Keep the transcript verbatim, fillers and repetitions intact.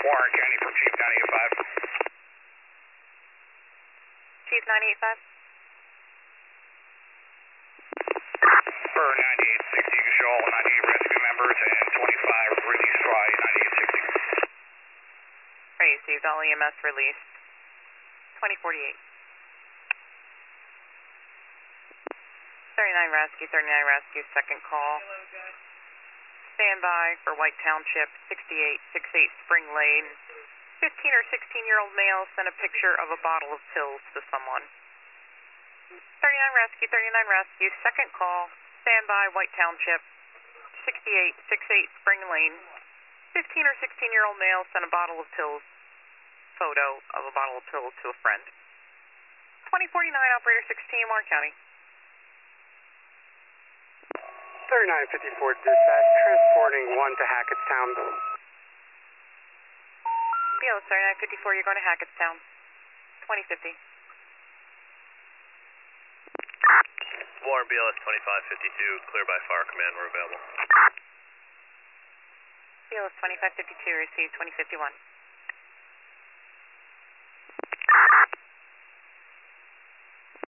Warren County from Chief nine eight five. Chief nine eight five. For ninety-eight sixty, you can show all ninety-eight rescue members and twenty-five release fly ninety-eight sixty. Received, all E M S released. twenty forty-eight. thirty-nine rescue, thirty-nine rescue, second call. Stand by for White Township, sixty-eight sixty-eight Spring Lane. fifteen or sixteen year old male sent a picture of a bottle of pills to someone. thirty-nine rescue, thirty-nine rescue, second call. Stand by White Township, sixty-eight sixty-eight Spring Lane. fifteen or sixteen year old male sent a bottle of pills, photo of a bottle of pills to a friend. twenty forty-nine, operator sixteen, Warren County. thirty-nine fifty-four dispatch, transporting one to Hackettstown. B L S thirty-nine fifty-four, you're going to Hackettstown. twenty fifty. Warren, B L S twenty-five fifty-two, clear by fire command, we're available. B L S twenty-five fifty-two, received twenty fifty-one.